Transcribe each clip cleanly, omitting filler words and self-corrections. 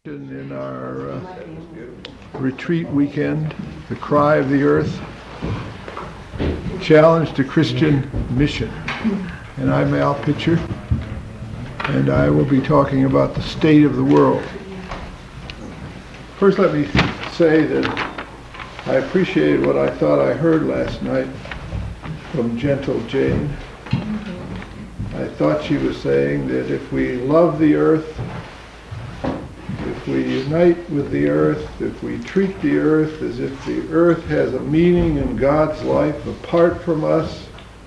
In our retreat weekend, the Cry of the Earth, Challenge to Christian Mission. And I'm Al Pitcher, and I will be talking about the state of the world. First, let me say that I appreciated what I thought I heard last night from Gentle Jane. I thought she was saying that if we love the earth, if we unite with the earth, if we treat the earth as if the earth has a meaning in God's life apart from us,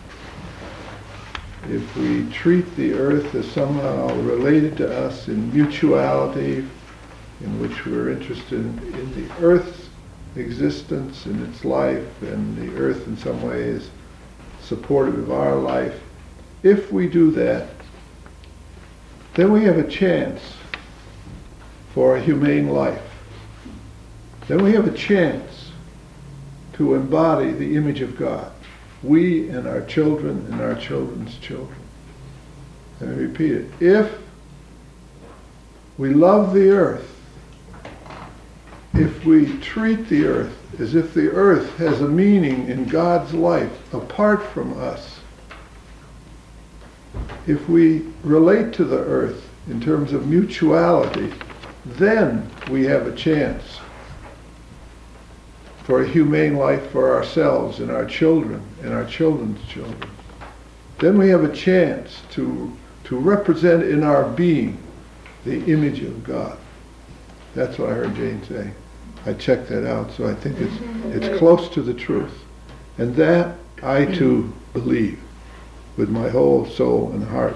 if we treat the earth as somehow related to us in mutuality, in which we're interested in the earth's existence and its life, and the earth in some way is supportive of our life, if we do that, then we have a chance for a humane life. Then we have a chance to embody the image of God, we and our children and our children's children. Let me repeat it. If we love the earth, if we treat the earth as if the earth has a meaning in God's life apart from us, if we relate to the earth in terms of mutuality, then we have a chance for a humane life for ourselves and our children and our children's children. Then we have a chance to represent in our being the image of God. That's what I heard Jane say. I checked that out, so I think it's close to the truth. And that I too believe with my whole soul and heart.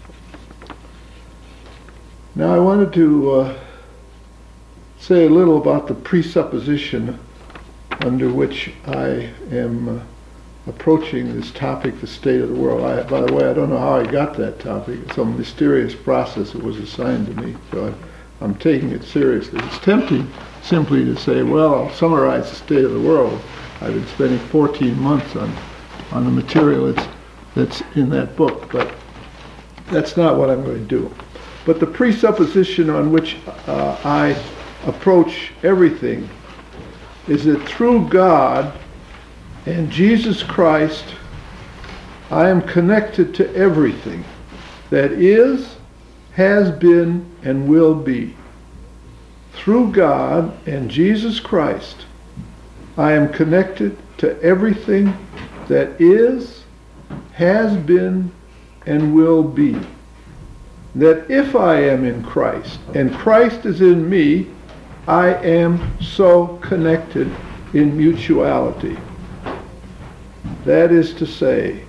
Now I wanted to say a little about the presupposition under which I am approaching this topic, the state of the world. By the way, I don't know how I got that topic. It's some mysterious process that was assigned to me, so I'm taking it seriously. It's tempting simply to say, well, I'll summarize the state of the world. I've been spending 14 months on the material that's in that book, but that's not what I'm going to do. But the presupposition on which I approach everything is that through God and Jesus Christ, I am connected to everything that is, has been, and will be. Through God and Jesus Christ, I am connected to everything that is, has been, and will be. That if I am in Christ and Christ is in me, I am so connected in mutuality. That is to say,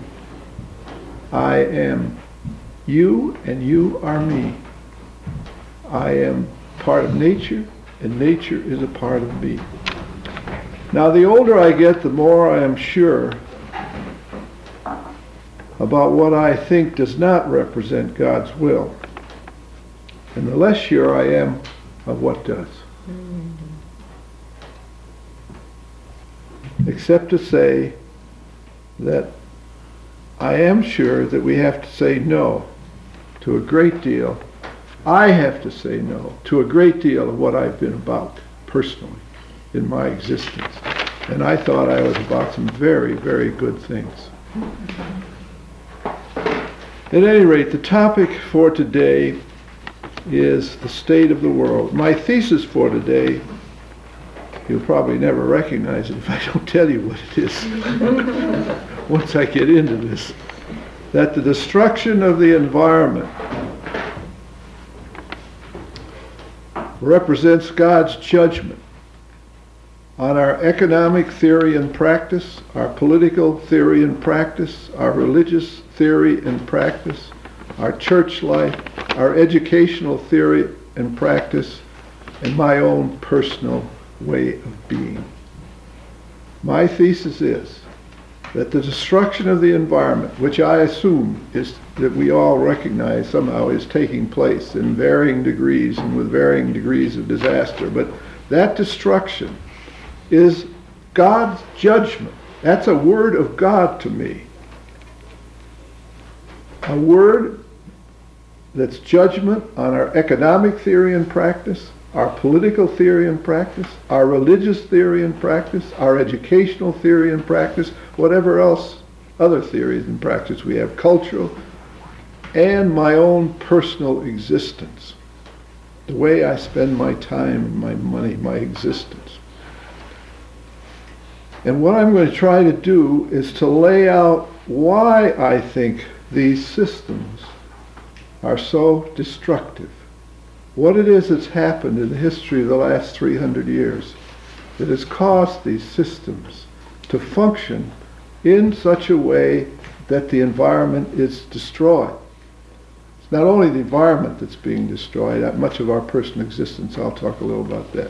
I am you and you are me. I am part of nature and nature is a part of me. Now the older I get, the more I am sure about what I think does not represent God's will, and the less sure I am of what does. Except to say that I am sure that we have to say no to a great deal. I have to say no to a great deal of what I've been about personally in my existence. And I thought I was about some very, very good things. At any rate, the topic for today is the state of the world. My thesis for today, you'll probably never recognize it if I don't tell you what it is once I get into this, that the destruction of the environment represents God's judgment on our economic theory and practice, our political theory and practice, our religious theory and practice, our church life, our educational theory and practice, and my own personal way of being. My thesis is that the destruction of the environment, which I assume is that we all recognize somehow is taking place in varying degrees and with varying degrees of disaster, but that destruction is God's judgment. That's a word of God to me. A word that's judgment on our economic theory and practice, our political theory and practice, our religious theory and practice, our educational theory and practice, whatever else, other theories and practice we have, cultural, and my own personal existence, the way I spend my time and my money, my existence. And what I'm going to try to do is to lay out why I think these systems are so destructive. What it is that's happened in the history of the last 300 years that has caused these systems to function in such a way that the environment is destroyed. It's not only the environment that's being destroyed, much of our personal existence. I'll talk a little about that.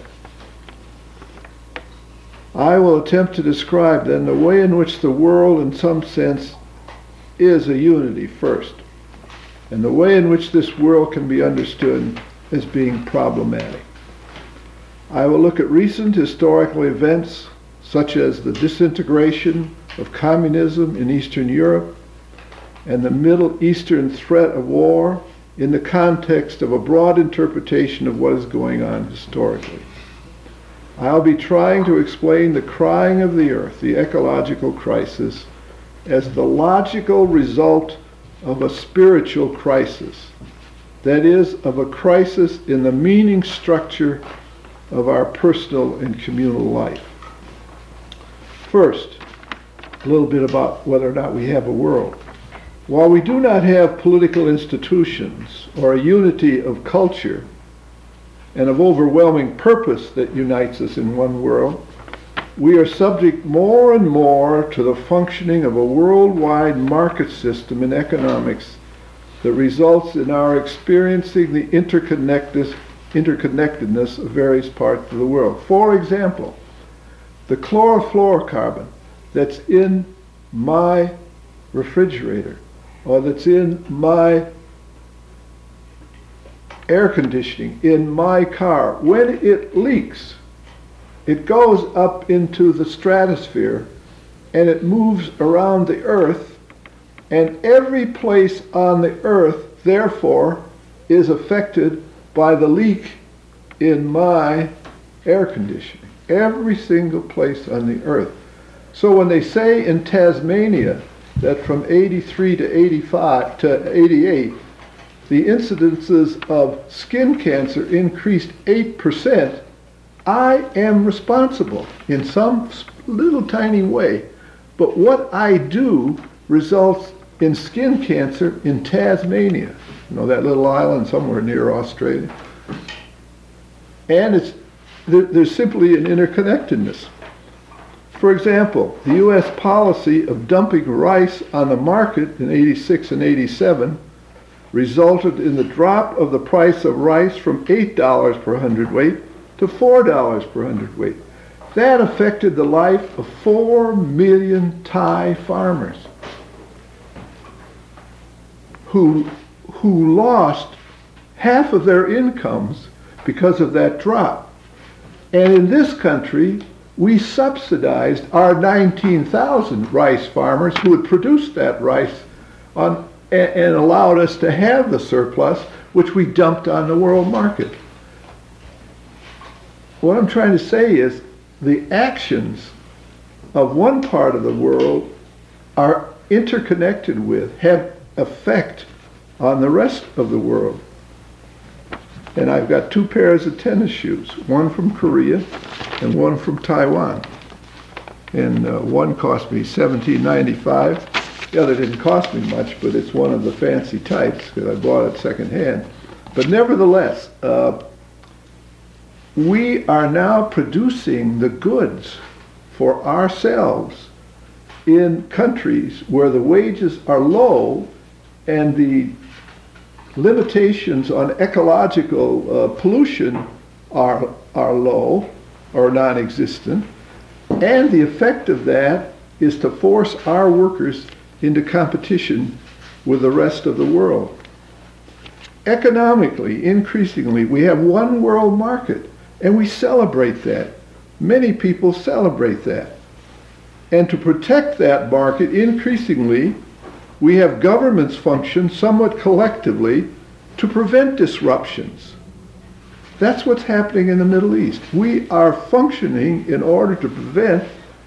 I will attempt to describe then the way in which the world in some sense is a unity first, and the way in which this world can be understood as being problematic. I will look at recent historical events such as the disintegration of communism in Eastern Europe and the Middle Eastern threat of war in the context of a broad interpretation of what is going on historically. I'll be trying to explain the crying of the earth, the ecological crisis, as the logical result of a spiritual crisis. That is, of a crisis in the meaning structure of our personal and communal life. First, a little bit about whether or not we have a world. While we do not have political institutions or a unity of culture and of overwhelming purpose that unites us in one world, we are subject more and more to the functioning of a worldwide market system in economics that results in our experiencing the interconnectedness of various parts of the world. For example, the chlorofluorocarbon that's in my refrigerator or that's in my air conditioning in my car, when it leaks, it goes up into the stratosphere and it moves around the earth, and every place on the earth therefore is affected by the leak in my air conditioning. Every single place on the earth. So when they say in Tasmania that from 83 to 85 to 88 the incidences of skin cancer increased 8%, I am responsible in some little tiny way. But what I do results in skin cancer in Tasmania, you know, that little island somewhere near Australia. And there's simply an interconnectedness. For example, the U.S. policy of dumping rice on the market in 86 and 87 resulted in the drop of the price of rice from $8 per hundredweight to $4 per hundredweight. That affected the life of 4 million Thai farmers who lost half of their incomes because of that drop. And in this country, we subsidized our 19,000 rice farmers who had produced that rice and allowed us to have the surplus, which we dumped on the world market. What I'm trying to say is the actions of one part of the world are interconnected with, have effect on the rest of the world. And I've got 2 pairs of tennis shoes, one from Korea and one from Taiwan. And one cost me $17.95. The other didn't cost me much, but it's one of the fancy types because I bought it secondhand. But nevertheless, we are now producing the goods for ourselves in countries where the wages are low and the limitations on ecological pollution are low or non-existent, and the effect of that is to force our workers into competition with the rest of the world. Economically, increasingly, we have one world market, and we celebrate that. Many people celebrate that. And to protect that market, increasingly, we have governments function somewhat collectively to prevent disruptions. That's what's happening in the Middle East. We are functioning in order to prevent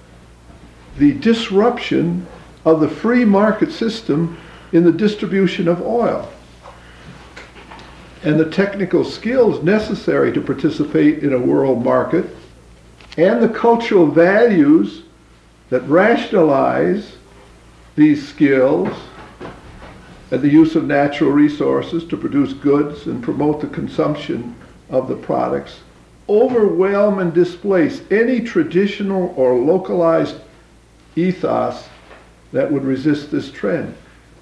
the disruption of the free market system in the distribution of oil. And the technical skills necessary to participate in a world market and the cultural values that rationalize these skills and the use of natural resources to produce goods and promote the consumption of the products overwhelm and displace any traditional or localized ethos that would resist this trend.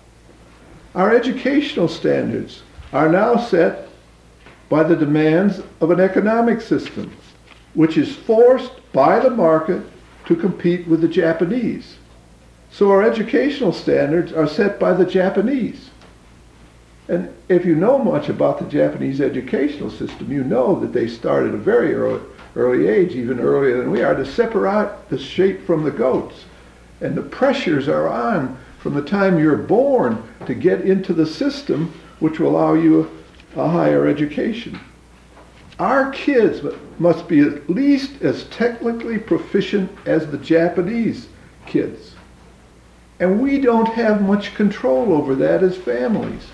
Our educational standards are now set by the demands of an economic system, which is forced by the market to compete with the Japanese. So our educational standards are set by the Japanese. And if you know much about the Japanese educational system, you know that they started at a very early age, even earlier than we are, to separate the sheep from the goats. And the pressures are on from the time you're born to get into the system which will allow you a higher education. Our kids must be at least as technically proficient as the Japanese kids. And we don't have much control over that as families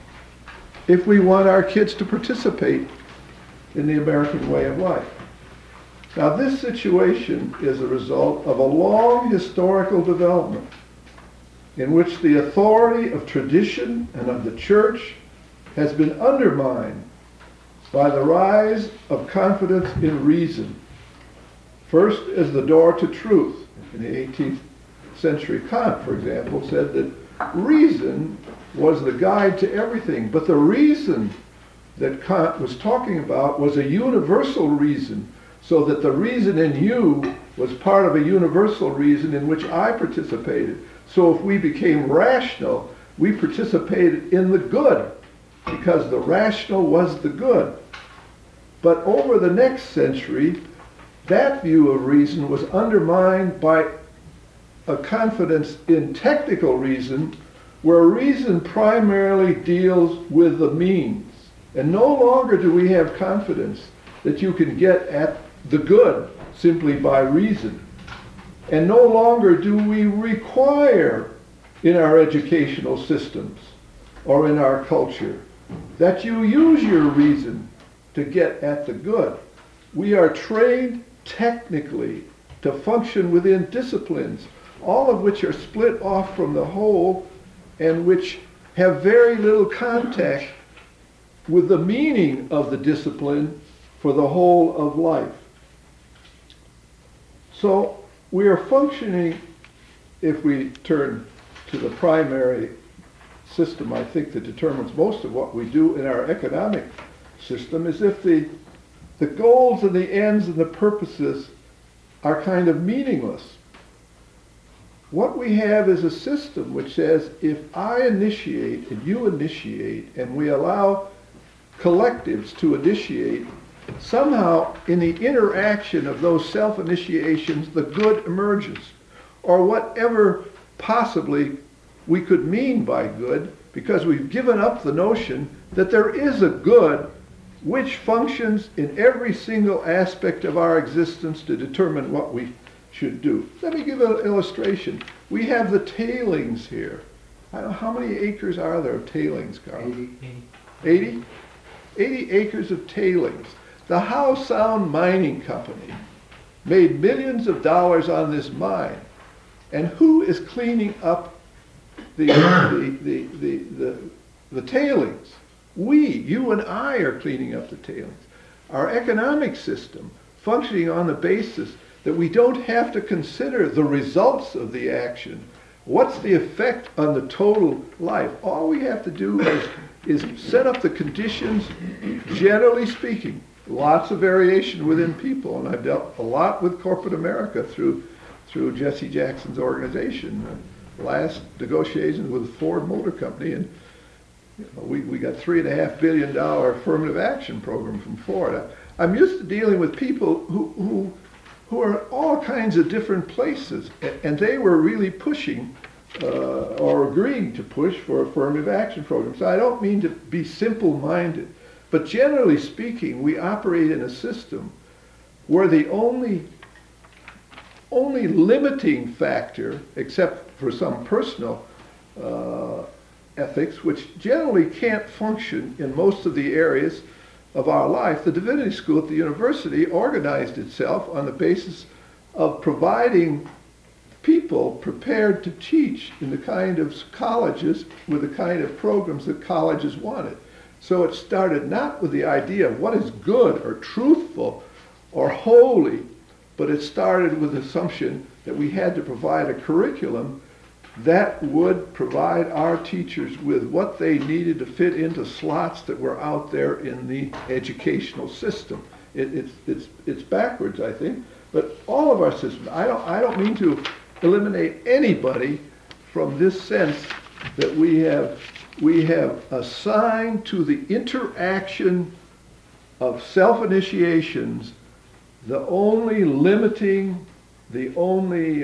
if we want our kids to participate in the American way of life. Now, this situation is a result of a long historical development in which the authority of tradition and of the church has been undermined by the rise of confidence in reason. First, as the door to truth. In the 18th century, Kant, for example, said that reason was the guide to everything. But the reason that Kant was talking about was a universal reason, so that the reason in you was part of a universal reason in which I participated. So if we became rational, we participated in the good, because the rational was the good. But over the next century, that view of reason was undermined by a confidence in technical reason, where reason primarily deals with the means. And no longer do we have confidence that you can get at the good simply by reason. And no longer do we require in our educational systems or in our culture that you use your reason to get at the good. We are trained technically to function within disciplines, all of which are split off from the whole and which have very little contact with the meaning of the discipline for the whole of life. So we are functioning, if we turn to the primary system, I think, that determines most of what we do in our economic system, is if the goals and the ends and the purposes are kind of meaningless. What we have is a system which says, if I initiate and you initiate and we allow collectives to initiate, somehow in the interaction of those self-initiations, the good emerges, or whatever possibly we could mean by good, because we've given up the notion that there is a good which functions in every single aspect of our existence to determine what we should do. Let me give an illustration. We have the tailings here. I don't know, how many acres are there of tailings, Carl? 80? 80 acres of tailings. The Howe Sound Mining Company made millions of dollars on this mine. And who is cleaning up the tailings? We, you and I, are cleaning up the tailings. Our economic system, functioning on the basis that we don't have to consider the results of the action. What's the effect on the total life? All we have to do is set up the conditions, generally speaking. Lots of variation within people, and I've dealt a lot with corporate America through Jesse Jackson's organization. Last negotiations with the Ford Motor Company, and we got $3.5 billion affirmative action program from Ford. I'm used to dealing with people who are in all kinds of different places, and they were really pushing or agreeing to push for affirmative action programs. So I don't mean to be simple-minded, but generally speaking, we operate in a system where the only limiting factor, except for some personal ethics, which generally can't function in most of the areas of our life. The Divinity School at the university organized itself on the basis of providing people prepared to teach in the kind of colleges with the kind of programs that colleges wanted. So it started not with the idea of what is good or truthful or holy, but it started with the assumption that we had to provide a curriculum that would provide our teachers with what they needed to fit into slots that were out there in the educational system. It's backwards, I think, but all of our systems. I don't mean to eliminate anybody from this sense that we have assigned to the interaction of self-initiations the only limiting, the only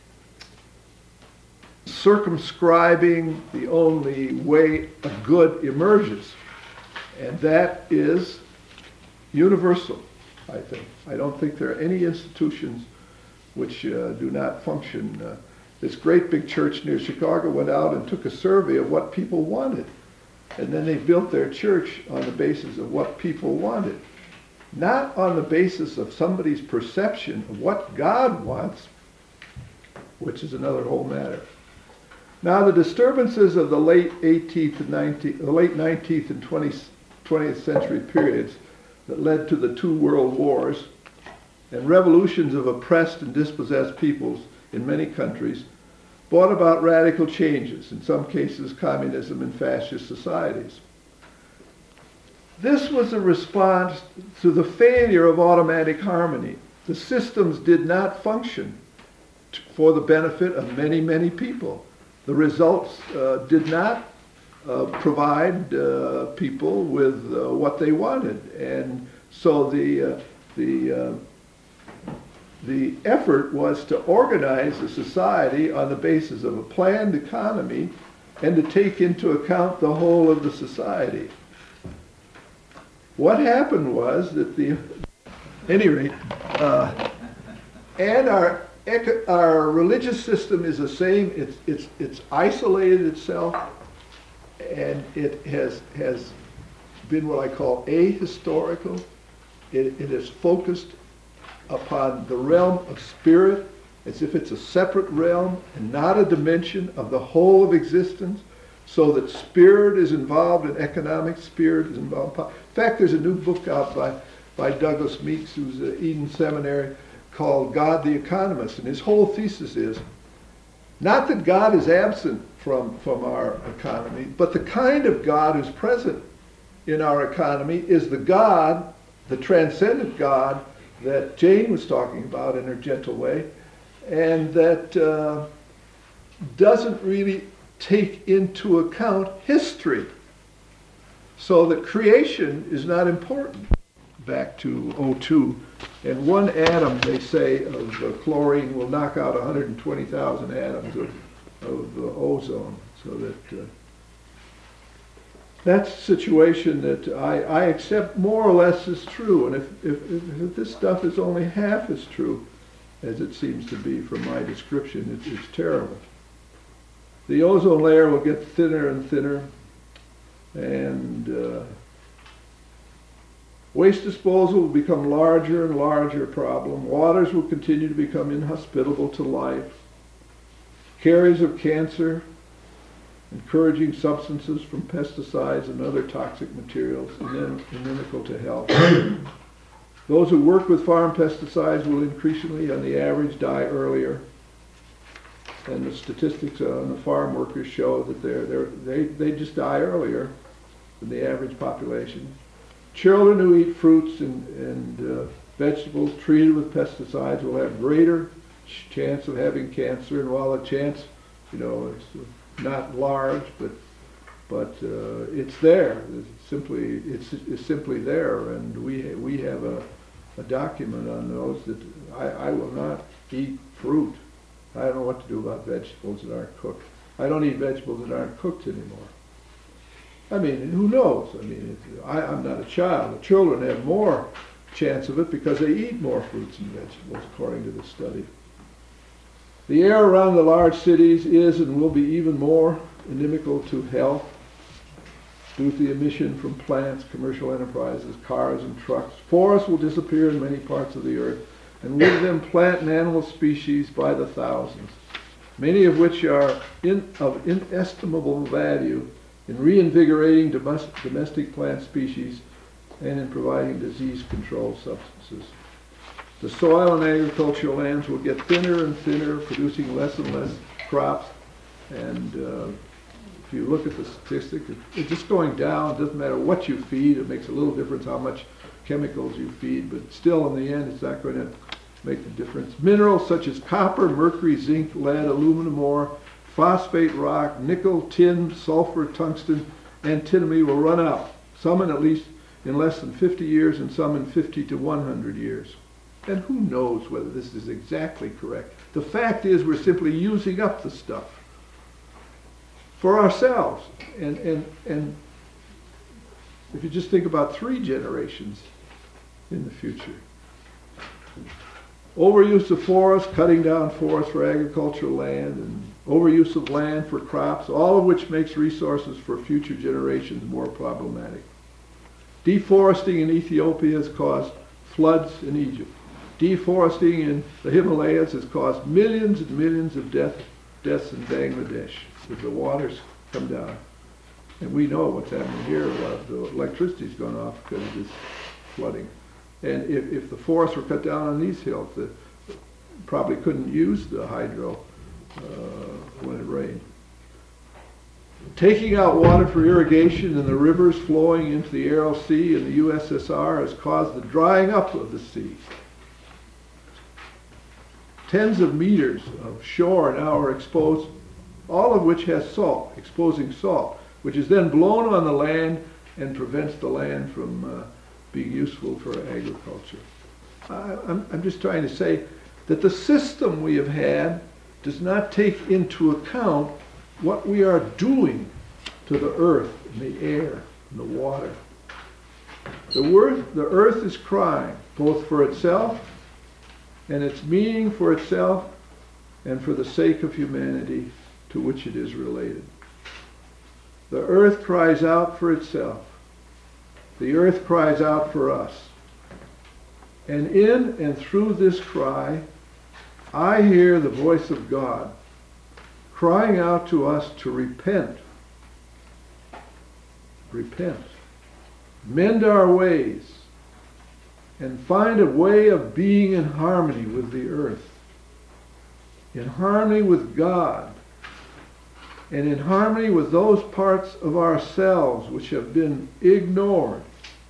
circumscribing, the only way a good emerges. And that is universal, I think. I don't think there are any institutions which do not function. This great big church near Chicago went out and took a survey of what people wanted. And then they built their church on the basis of what people wanted. Not on the basis of somebody's perception of what God wants, which is another whole matter. Now, the disturbances of the late 19th and 20th century periods that led to the two world wars and revolutions of oppressed and dispossessed peoples in many countries brought about radical changes, in some cases communism and fascist societies. This was a response to the failure of automatic harmony. The systems did not function for the benefit of many, many people. The results did not provide people with what they wanted. And so the effort was to organize a society on the basis of a planned economy and to take into account the whole of the society. What happened was that at any rate, and our religious system is the same. It's isolated itself, and it has been what I call ahistorical. It is focused upon the realm of spirit as if it's a separate realm and not a dimension of the whole of existence, so that spirit is involved in economics, spirit is involved in politics. In fact, there's a new book out by Douglas Meeks, who's at Eden Seminary, called God the Economist, and his whole thesis is not that God is absent from our economy, but the kind of God who's present in our economy is the God, the transcendent God that Jane was talking about in her gentle way, and that doesn't really take into account history, so that creation is not important. Back to O2, and one atom, they say, of chlorine will knock out 120,000 atoms of ozone, so that that's a situation that I accept more or less is true. And if this stuff is only half as true as it seems to be from my description, it's terrible. The ozone layer will get thinner and thinner, and waste disposal will become larger and larger problem. Waters will continue to become inhospitable to life. Carriers of cancer, encouraging substances from pesticides and other toxic materials, and then inimical to health. Those who work with farm pesticides will increasingly, on the average, die earlier. And the statistics on the farm workers show that they just die earlier than the average population. Children who eat fruits and vegetables treated with pesticides will have greater chance of having cancer, and while the chance, it's not large, but it's there. It's simply there, and we have a document on those that I will not eat fruit I don't know what to do about vegetables that aren't cooked. I don't eat vegetables that aren't cooked anymore. I mean, who knows? I mean, I'm not a child. The children have more chance of it because they eat more fruits and vegetables, according to the study. The air around the large cities is and will be even more inimical to health due to the emission from plants, commercial enterprises, cars, and trucks. Forests will disappear in many parts of the earth, and with them plant and animal species by the thousands, many of which are of inestimable value in reinvigorating domestic plant species and in providing disease control substances. The soil and agricultural lands will get thinner and thinner, producing less and less crops. And if you look at the statistic, it's just going down. It doesn't matter what you feed. It makes a little difference how much chemicals you feed, but still in the end, it's not going to make the difference. Minerals such as copper, mercury, zinc, lead, aluminum ore, phosphate rock, nickel, tin, sulfur, tungsten, antimony will run out. Some in less than 50 years and some in 50 to 100 years. And who knows whether this is exactly correct. The fact is we're simply using up the stuff for ourselves. And if you just think about 3 generations in the future. Overuse of forests, cutting down forests for agricultural land, and overuse of land for crops, all of which makes resources for future generations more problematic. Deforesting in Ethiopia has caused floods in Egypt. Deforesting in the Himalayas has caused millions and millions of deaths in Bangladesh as the waters come down. And we know what's happening here. The electricity's gone off because of this flooding. And if the forests were cut down on these hills, they probably couldn't use the hydro when it rained. Taking out water for irrigation in the rivers flowing into the Aral Sea in the USSR has caused the drying up of the sea. Tens of meters of shore now are exposed, all of which has salt, exposing salt, which is then blown on the land and prevents the land from being useful for agriculture. I'm just trying to say that the system we have had does not take into account what we are doing to the earth and the air and the water. The earth is crying both for itself and its meaning for itself and for the sake of humanity to which it is related. The earth cries out for itself. The earth cries out for us. And in and through this cry, I hear the voice of God crying out to us to repent. Repent. Mend our ways and find a way of being in harmony with the earth, in harmony with God, and in harmony with those parts of ourselves which have been ignored.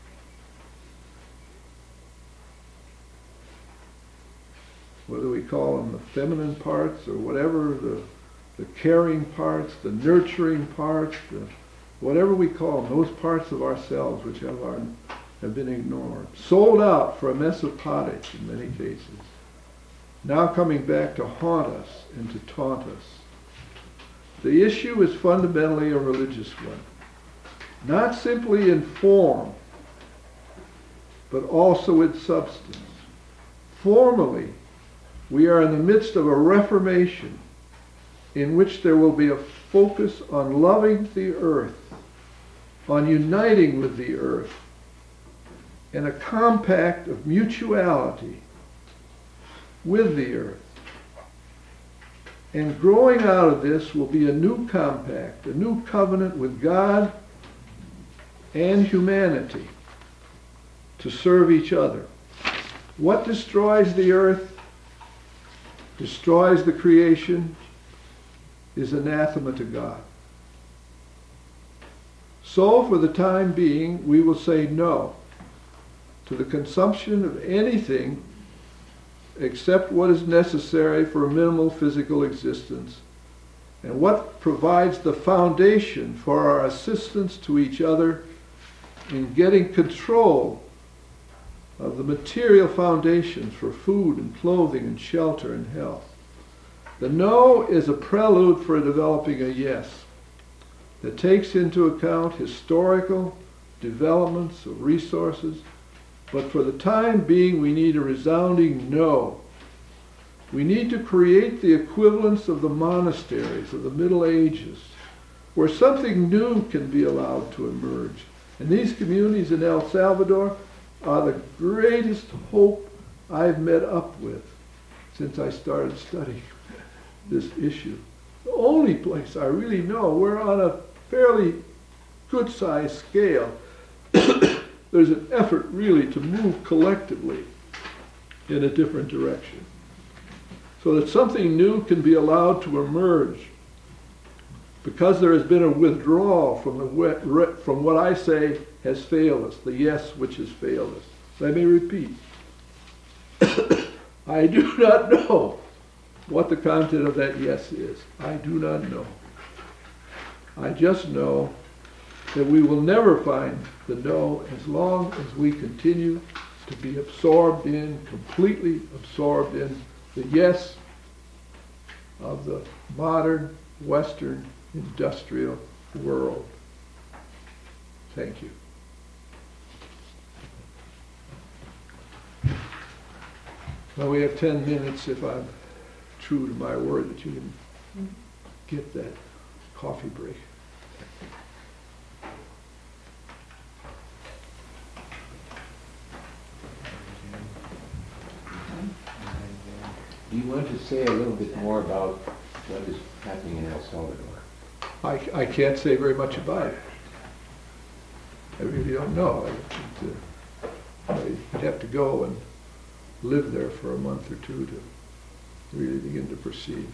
Whether we call them the feminine parts or whatever, the caring parts, the nurturing parts, whatever we call them, those parts of ourselves which have been ignored, sold out for a mess of pottage in many cases, now coming back to haunt us and to taunt us. The issue is fundamentally a religious one, not simply in form, but also in substance. Formally, we are in the midst of a reformation in which there will be a focus on loving the earth, on uniting with the earth, and a compact of mutuality with the earth. And growing out of this will be a new compact, a new covenant with God and humanity to serve each other. What destroys the earth, destroys the creation, is anathema to God. So, for the time being, we will say no to the consumption of anything except what is necessary for a minimal physical existence, and what provides the foundation for our assistance to each other in getting control of the material foundations for food and clothing and shelter and health. The no is a prelude for developing a yes that takes into account historical developments of resources, but for the time being we need a resounding no. We need to create the equivalents of the monasteries of the Middle Ages, where something new can be allowed to emerge. And these communities in El Salvador are the greatest hope I've met up with since I started studying this issue. The only place I really know, we're on a fairly good-sized scale. There's an effort really to move collectively in a different direction, so that something new can be allowed to emerge. Because there has been a withdrawal from what I say has failed us, the yes which has failed us. Let me repeat. I do not know what the content of that yes is. I do not know. I just know that we will never find the no as long as we continue to be absorbed in, completely absorbed in, the yes of the modern Western industrial world. Thank you. Well, we have 10 minutes if I'm true to my word that you can get that coffee break. Do you want to say a little bit more about what is happening in El Salvador? I can't say very much about it. I really don't know. I'd have to go and live there for a month or two to really begin to perceive.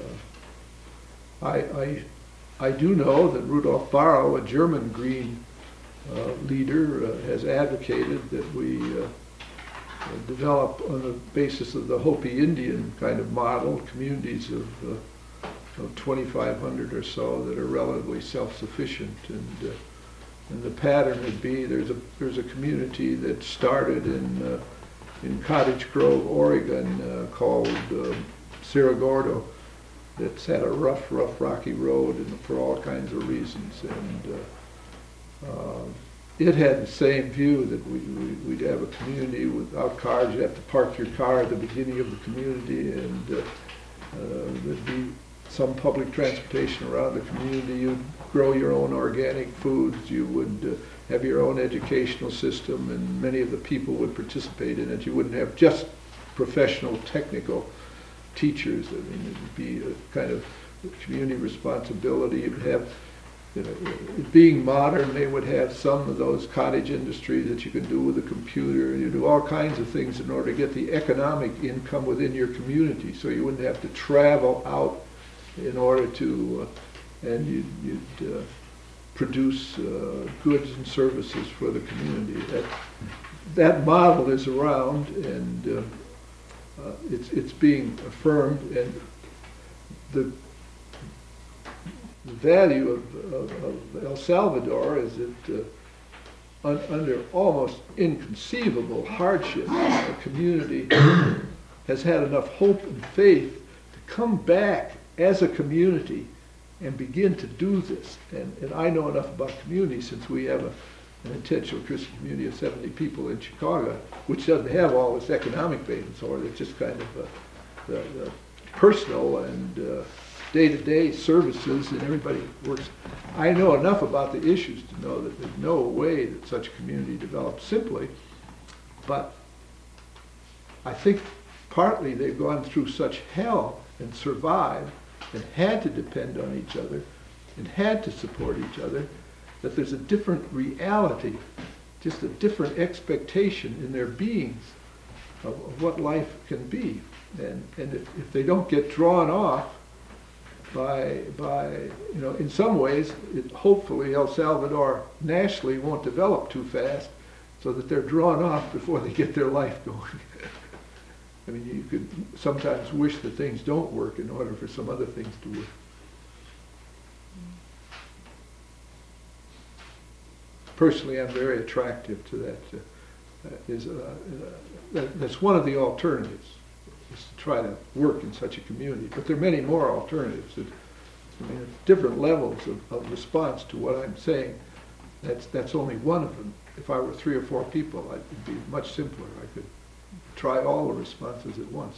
I do know that Rudolf Barrow, a German Green leader, has advocated that we develop on the basis of the Hopi Indian kind of model, communities of 2,500 or so that are relatively self-sufficient, and the pattern would be there's a community that started in Cottage Grove, Oregon, called Cerro Gordo, that's had a rough rocky road and for all kinds of reasons, and it had the same view that we'd have a community without cars. You'd have to park your car at the beginning of the community, and there'd be some public transportation around the community. You'd grow your own organic foods. You would have your own educational system, and many of the people would participate in it. You wouldn't have just professional, technical teachers. I mean, it would be a kind of community responsibility. You'd have, being modern, they would have some of those cottage industries that you can do with a computer. You do all kinds of things in order to get the economic income within your community, so you wouldn't have to travel out in order to, and you'd produce goods and services for the community. That model is around, and it's being affirmed, and the value of El Salvador is that under almost inconceivable hardship, a community has had enough hope and faith to come back as a community and begin to do this. And I know enough about community, since we have an intentional Christian community of 70 people in Chicago, which doesn't have all this economic basis, or it's just kind of the personal and day-to-day services, and everybody works. I know enough about the issues to know that there's no way that such a community develops simply, but I think partly they've gone through such hell and survived and had to depend on each other and had to support each other, that there's a different reality, just a different expectation in their beings of what life can be. And if they don't get drawn off by in some ways, hopefully El Salvador nationally won't develop too fast, so that they're drawn off before they get their life going. I mean, you could sometimes wish that things don't work in order for some other things to work. Personally, I'm very attractive to that. That's one of the alternatives. is to try to work in such a community. But there are many more alternatives. I mean, different levels of response to what I'm saying. That's only one of them. If I were 3 or 4 people, it'd be much simpler. I could try all the responses at once.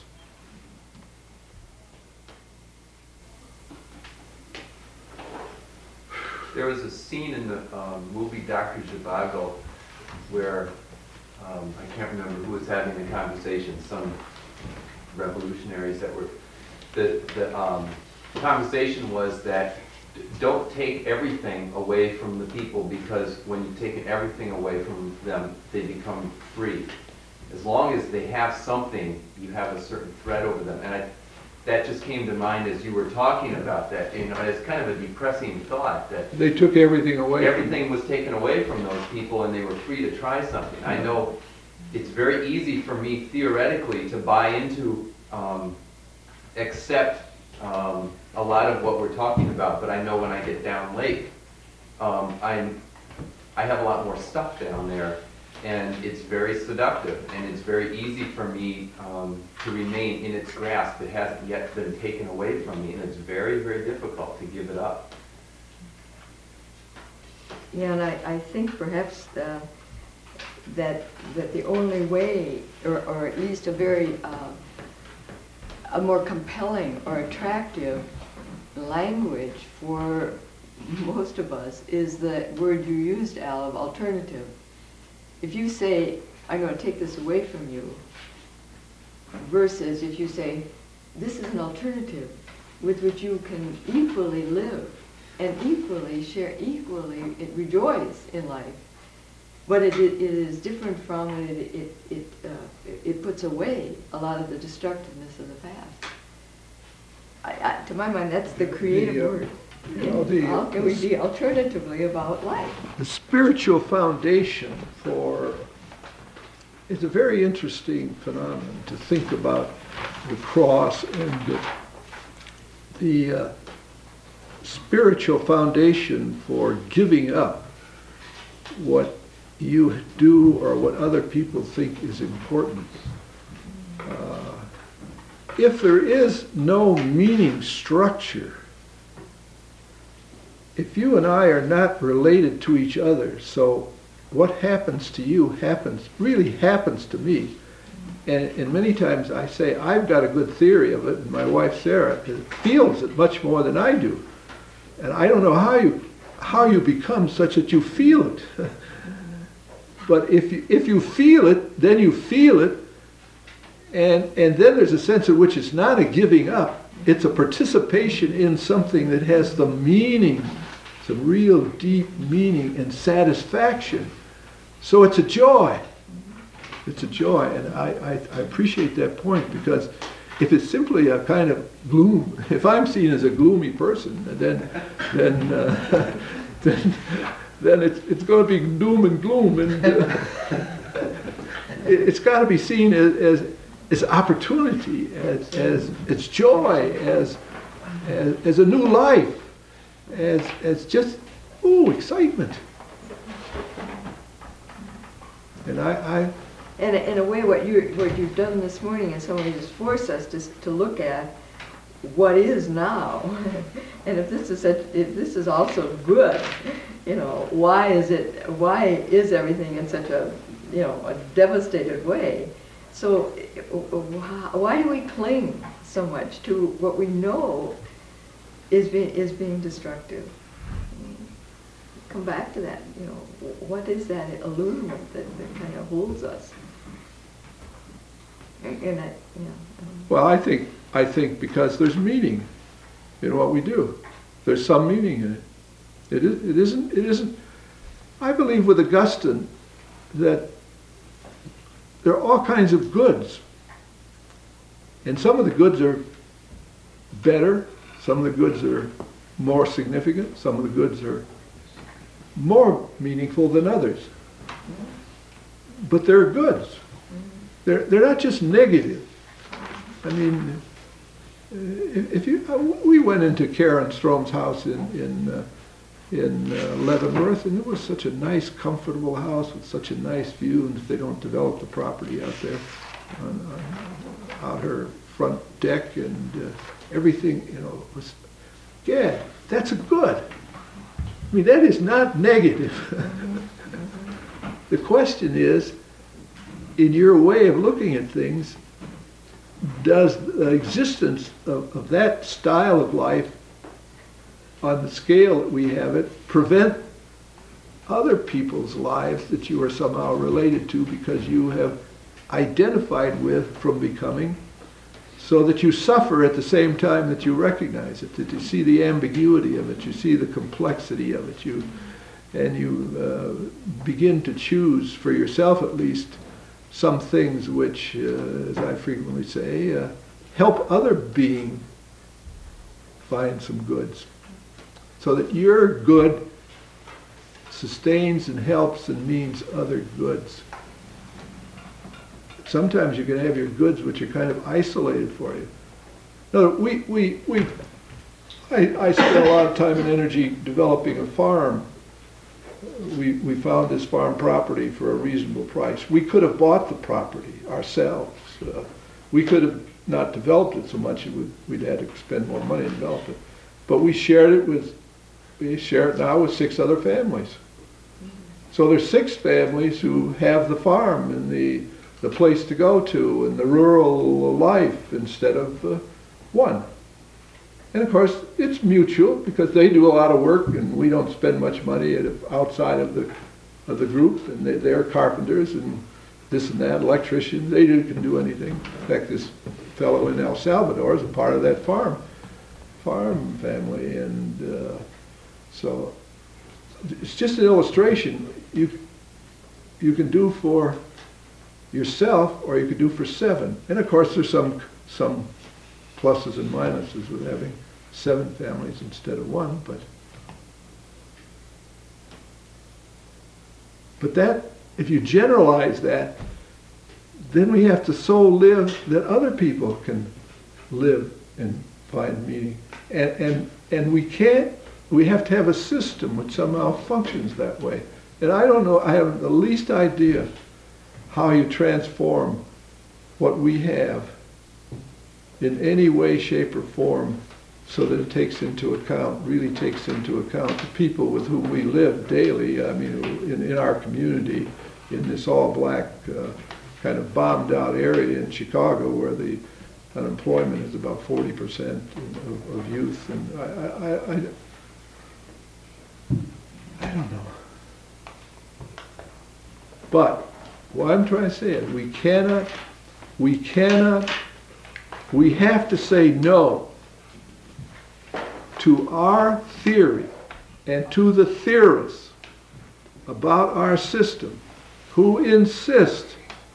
There was a scene in the movie Dr. Zhivago where I can't remember who was having the conversation, some revolutionaries that were, the conversation was that don't take everything away from the people, because when you've taken everything away from them, they become free. As long as they have something, you have a certain threat over them. And that just came to mind as you were talking about that. You know, it's kind of a depressing thought that They took everything away. everything was taken away from those people and they were free to try something. I know it's very easy for me theoretically to buy into, accept a lot of what we're talking about, but I know when I get down lake, I have a lot more stuff down there, and it's very seductive, and it's very easy for me to remain in its grasp. It hasn't yet been taken away from me, and it's very, very difficult to give it up. Yeah, and I think perhaps that the only way, or at least a more compelling or attractive language for most of us is the word you used, Al, of alternative. If you say, I'm going to take this away from you, versus if you say, this is an alternative with which you can equally live and equally share, equally rejoice in life, but it is different from it puts away a lot of the destructiveness of the past. To my mind, that's the creative word. How can we be alternatively about life? The spiritual foundation it's a very interesting phenomenon to think about the cross and the spiritual foundation for giving up what you do or what other people think is important. If there is no meaning structure, if you and I are not related to each other, so what happens to you really happens to me. And many times I say, I've got a good theory of it, and my wife Sarah feels it much more than I do. And I don't know how you become such that you feel it. But if you feel it, then you feel it, and then there's a sense in which it's not a giving up, it's a participation in something that has the meaning, some real deep meaning and satisfaction. So it's a joy. It's a joy, and I appreciate that point, because if it's simply a kind of gloom, if I'm seen as a gloomy person, then it's going to be doom and gloom, and it's got to be seen as opportunity, as joy, as a new life, as just excitement. And And in a way, what you've done this morning is somebody just forced us to look at what is now, and if this is also good, why is everything in such a devastated way? So why do we cling so much to what we know is being destructive? Come back to that. What is that allurement that kind of holds us? And that, well, I think because there's meaning in what we do. There's some meaning in it. It isn't. I believe with Augustine that there are all kinds of goods, and some of the goods are better. Some of the goods are more significant. Some of the goods are more meaningful than others. But they're goods. They're not just negative. I mean, we went into Karen Strome's house in Leavenworth, and it was such a nice, comfortable house with such a nice view, and if they don't develop the property out there, out her front deck and everything, was, yeah, that's a good. I mean, that is not negative. The question is, in your way of looking at things, does the existence of that style of life on the scale that we have it prevent other people's lives that you are somehow related to because you have identified with from becoming, so that you suffer at the same time that you recognize it, that you see the ambiguity of it, you see the complexity of it, you begin to choose for yourself at least some things which, as I frequently say, help other being find some goods, so that your good sustains and helps and means other goods. Sometimes you can have your goods which are kind of isolated for you. No, I spent a lot of time and energy developing a farm. We found this farm property for a reasonable price. We could have bought the property ourselves. We could have not developed it so much, we'd had to spend more money to develop it. But we share it now with 6 other families. So there's 6 families who have the farm and the place to go to and the rural life instead of one. And of course, it's mutual because they do a lot of work and we don't spend much money outside of the group, and they're carpenters and this and that, electricians. They can do anything. In fact, this fellow in El Salvador is a part of that farm family, and so it's just an illustration. You can do for yourself, or you could do for 7. And of course, there's some pluses and minuses with having 7 families instead of 1, but that, if you generalize that, then we have to so live that other people can live and find meaning, and we have to have a system which somehow functions that way. And I don't know, I haven't the least idea how you transform what we have in any way, shape, or form so that it really takes into account the people with whom we live daily. I mean, in our community, in this all-black kind of bombed-out area in Chicago where the unemployment is about 40% of youth. And I don't know. But what I'm trying to say is we have to say no to our theory and to the theorists about our system who insist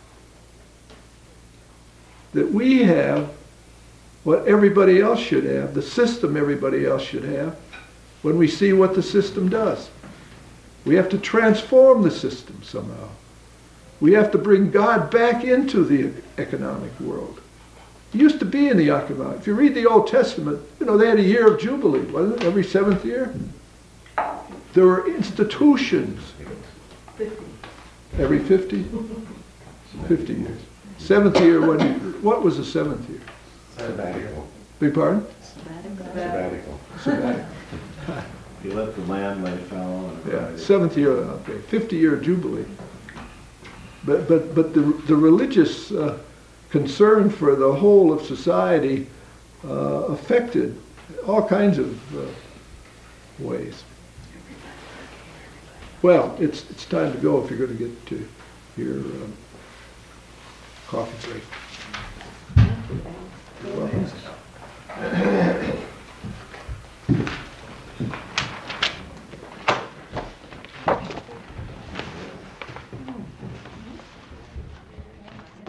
that we have what everybody else should have, the system everybody else should have, when we see what the system does. We have to transform the system somehow. We have to bring God back into the economic world. He used to be in the economic. If you read the Old Testament, they had a year of Jubilee, wasn't it? Every 7th year? There were institutions. 50. Every 50? 50 years. 7th year, what was the 7th year? Sabbatical. Beg pardon? Sabbatical. Sabbatical. You let the land lay fallow. Yeah, 7th year, okay, 50-year Jubilee. But the religious concern for the whole of society affected all kinds of ways. Well, it's time to go if you're going to get to your coffee break. You're welcome.